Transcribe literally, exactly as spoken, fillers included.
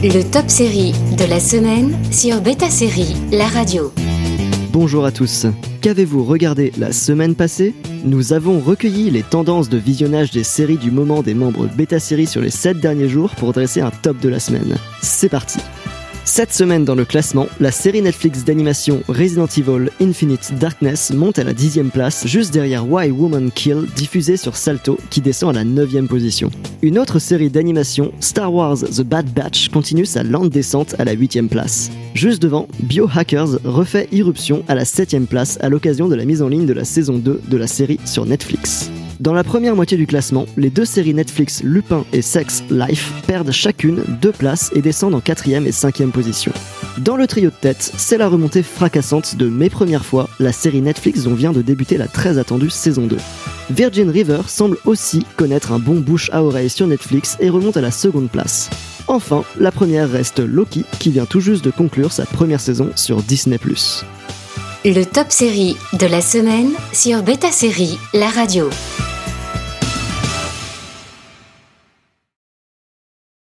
Le top série de la semaine sur Beta Série, la radio. Bonjour à tous. Qu'avez-vous regardé la semaine passée ? Nous avons recueilli les tendances de visionnage des séries du moment des membres Beta Série sur les sept derniers jours pour dresser un top de la semaine. C'est parti. Cette semaine dans le classement, la série Netflix d'animation Resident Evil Infinite Darkness monte à la dixième place, juste derrière Why Women Kill, diffusée sur Salto, qui descend à la neuvième position. Une autre série d'animation, Star Wars The Bad Batch, continue sa lente descente à la huitième place. Juste devant, Biohackers refait irruption à la septième place à l'occasion de la mise en ligne de la saison deux de la série sur Netflix. Dans la première moitié du classement, les deux séries Netflix Lupin et Sex Life perdent chacune deux places et descendent en quatrième et cinquième position. Dans le trio de tête, c'est la remontée fracassante de Mes Premières Fois, la série Netflix dont vient de débuter la très attendue saison deux. Virgin River semble aussi connaître un bon bouche à oreille sur Netflix et remonte à la seconde place. Enfin, la première reste Loki, qui vient tout juste de conclure sa première saison sur Disney plus. Le top série de la semaine sur Beta Série, la radio.